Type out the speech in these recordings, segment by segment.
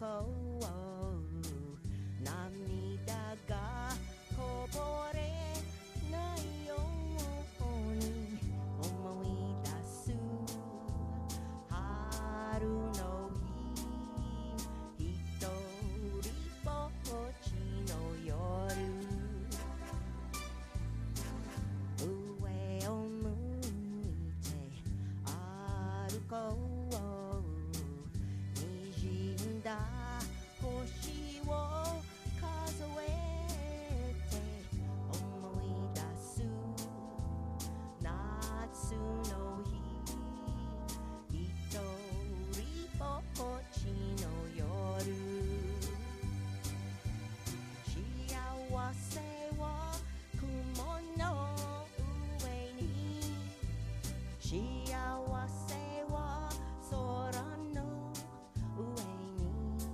こう涙がこぼれないように思い出す春の日一人ぼっちの夜上を向いて歩こう滲んだ星を数えて思い出す夏の日一人ぼっちの夜幸せを雲の上に幸せを空の上に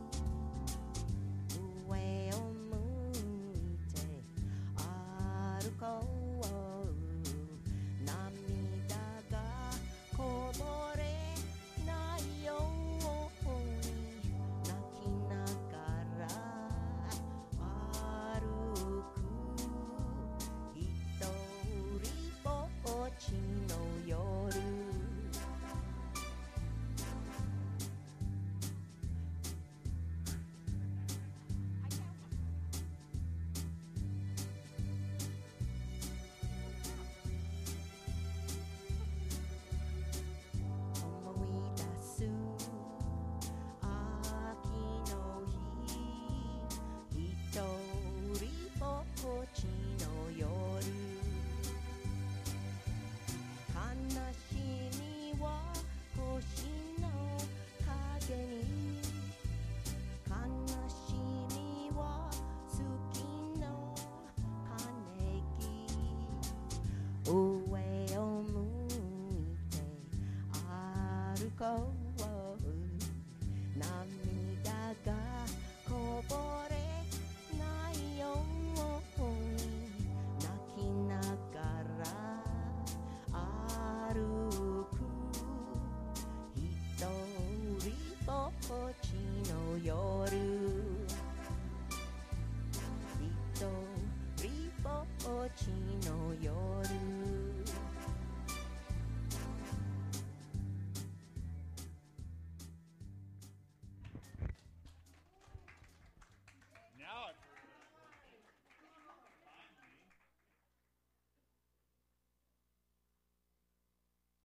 上を向いて歩こう涙がこぼれないように泣きながら歩く一人ぼっちの夜思い出す秋の日一人ぼっちの夜悲しみは星の影に悲しみは好きの金木上を向いて歩こう